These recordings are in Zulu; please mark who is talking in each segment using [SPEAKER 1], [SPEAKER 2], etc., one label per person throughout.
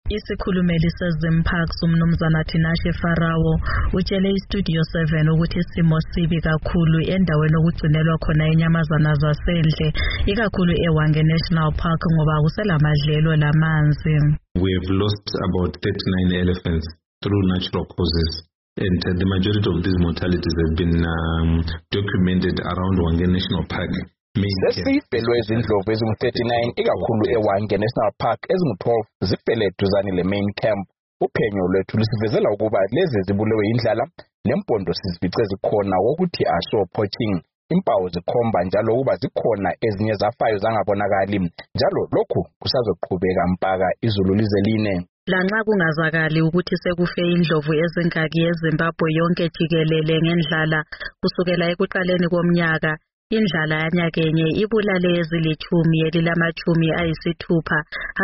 [SPEAKER 1] Isikhulumeli seZimparks uMnumzana Tinashe Farawo utshele iStudio 7 ukuthi isimo sibi kakhulu endaweni okugcinelwa khona inyamazana zasendle ikakhulu eHwange National Park ngoba kuselamadlelo lamanzi.
[SPEAKER 2] We have lost about 39 elephants through natural causes. And the majority of these mortalities have been documented around Hwange National Park.
[SPEAKER 3] Sesifele izindlovu ezingu-39 ikakhulu eHwange National Park ezingu-12 zifele duzane le-main camp. Uphenyo lwethu lusivezela ukuba lezi zibulewe indlala nempondo sizifice zikhona wokuthi asho poaching. Impawu zikhomba njalo ukuba zikhona ezinye zafayo zangabonakali. Njalo lokhu kusazoqhubeka mpaka izulu lize line.
[SPEAKER 1] Lanxa kungazakali ukuthi sekufe indlovu ezingaki eZimbabwe yonke jikelele ngendlala kusukela ekuqaleni komnyaka, indlala yanyakenye ibulale ezilithumi elilamachumi ayisithupha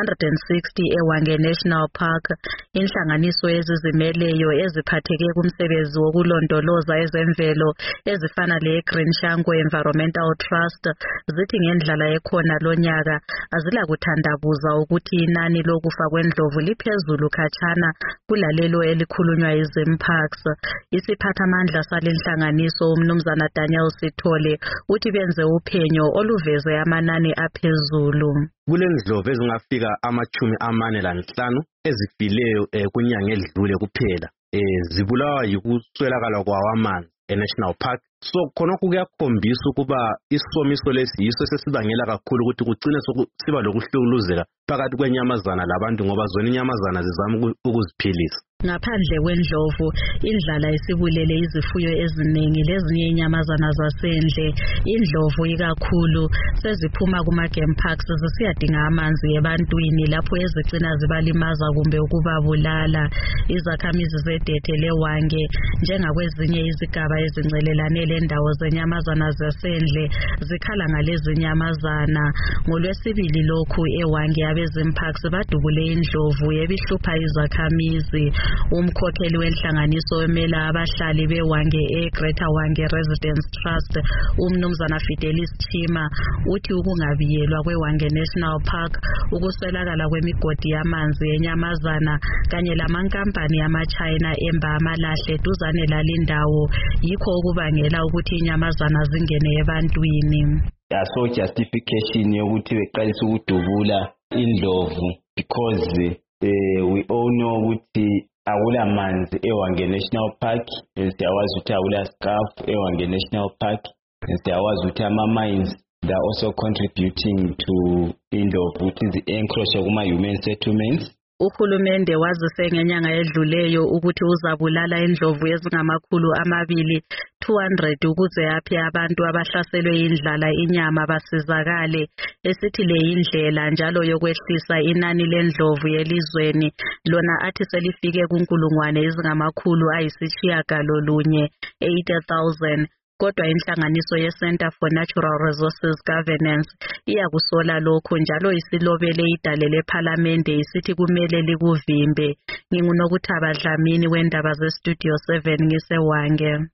[SPEAKER 1] 160 eHwange National Park. Inhlanganiso ezizimeleyo eziphatheke kumsebenzi wokulondoloza ezemvelo ezifana le-Green Shango Environmental Trust zithi ngendlala ekhona lonyaka azilakuthandabuza ukuthi inani lokufa kwendlovu liphezulu khatshana kulalelo elikhulunywa yiZimparks. Isiphathamandla salenhlanganiso uMnumzana Daniel Sithole uthi benze uphenyo oluveze amanani aphezulu.
[SPEAKER 4] Kulendlovu ezingafika amachumi 45 ezifileyo kunyanga edlule kuphela. Zibulawa yikuswelakala kwamanzi eNational Park. So khonokho kuyakhombisa ukuba isomiso lesi yiso sesibangela kakhulu ukuthi kugcine siba lokuhlunguluzeka phakathi kwenyamazana labantu ngoba zona inyamazana zizama ukuziphilisa.
[SPEAKER 1] Ngaphandle kwendlovu, indlala isibulele izifuyo eziningi lezinye inyamazana zasendle. Indlovu ikakhulu seziphuma kuma-game parks zisiyadinga amanzi ebantwini lapho ezigcina zibalimaza kumbe ukubabulala. Izakhamizi zedethe leHwange njengakwezinye izigaba ezincelelane lendawo zenyamazana zasendle zikhala ngalezi nyamazana. NgoLwesibili lokhu eHwange abeZimparks badubule indlovu ebihlupha izakhamizi. Umkhokheli wenhlanganiso emela abahlali beHwange eGreater Hwange Residence Trust uMnumzana Fidelis Chima uthi ukungabiyelwa kweHwange National Park, ukuswelakala kwemigodi yamanzi enyamazana kanye lamankampani yama-China emba amalahle duzane lalindawo yikho okubangela ukuthi inyamazana zingene ebantwini.
[SPEAKER 5] Yaso justification yokuthi beqalisa ukudubula indlovu because we all know ukuthi akula manzi eHwange National Park, siyawazi ukuthi akula scarf eHwange National Park, siyawazi ukuthi ama-mines they are also contributing to indlovu ukuthi zi-encroach kuma-human settlements.
[SPEAKER 1] Uhulumende wazise ngenyanga edluleyo ukuthi uzabulala indlovu ezingamakhulu 200 ukuze yaphe abantu abahlaselwe indlala inyama basizakale. Esithi le indlela njalo yokwehlisa inani lendlovu yelizweni lona athi selifike kunkulungwane ezingamakhulu ayisitshiyagalolunye 80,000. Kodwa inhlanganiso ye-Center for Natural Resources Governance iyakusola lokho njalo isilobele idale lePhalamende isithi kumele likuvimbe. NginguNokuthaba Dlamini wendaba zeStudio 7 ngiseHwange.